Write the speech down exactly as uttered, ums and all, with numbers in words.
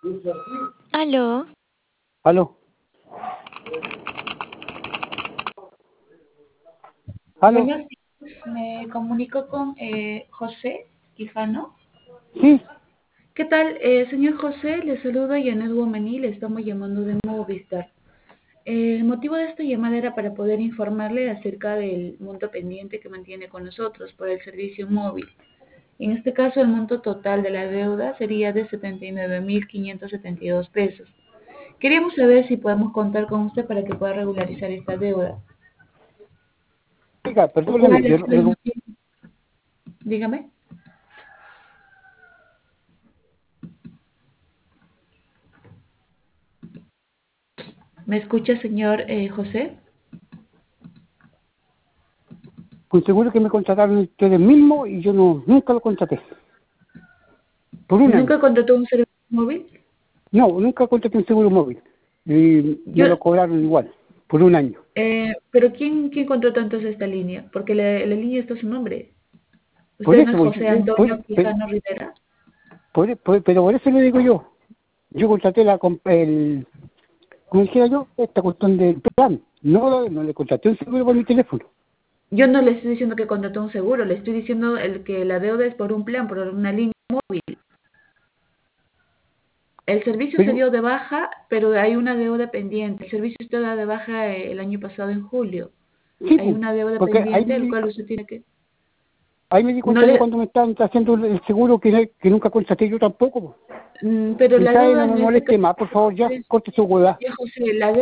Aló, Aló, aló, Buenos días, me comunico con eh, José Quijano. sí, ¿Qué tal, eh, señor José? Le saluda Janet Womaní, le estamos llamando de Movistar. Eh, el motivo de esta llamada era para poder informarle acerca del monto pendiente que mantiene con nosotros por el servicio móvil. En este caso, el monto total de la deuda sería de setenta y nueve mil quinientos setenta y dos pesos. Queríamos saber si podemos contar con usted para que pueda regularizar esta deuda. oiga, ¿O cuál perdóneme, ha yo, sido el yo- motivo? Dígame. ¿Me escucha, señor eh, José? con seguro que me contrataron ustedes mismos y yo no nunca lo contraté, por un año. ¿Nunca contrató un servicio móvil? No, nunca contraté un seguro móvil y Yo, me lo cobraron igual, por un año. eh, pero ¿quién, quién contrató entonces esta línea? Porque la, la línea está a su nombre. Por ¿Usted no eso, es voy- José por, Antonio pero, Quijano Rivera? por- por- pero por eso le digo yo, yo contraté la, comp- el, como dijera yo, esta cuestión del plan, no, no le contraté un seguro por mi teléfono. Yo no le estoy diciendo que contrató un seguro, le estoy diciendo el que la deuda es por un plan, por una línea móvil. El servicio se Pero, dio de baja, pero hay una deuda pendiente. El servicio se dio de baja eh, el año pasado en julio. sí, Hay pues, una deuda porque ahí pendiente, me, el di- cual usted tiene que... ahí me di No cuenta yo le... cuando me estaban haciendo el seguro que, que nunca contraté yo tampoco, pues. mm, Pero Si la sabe, deuda no en me este moleste caso... más, por favor, ya, corte su hueá. Ya, José, la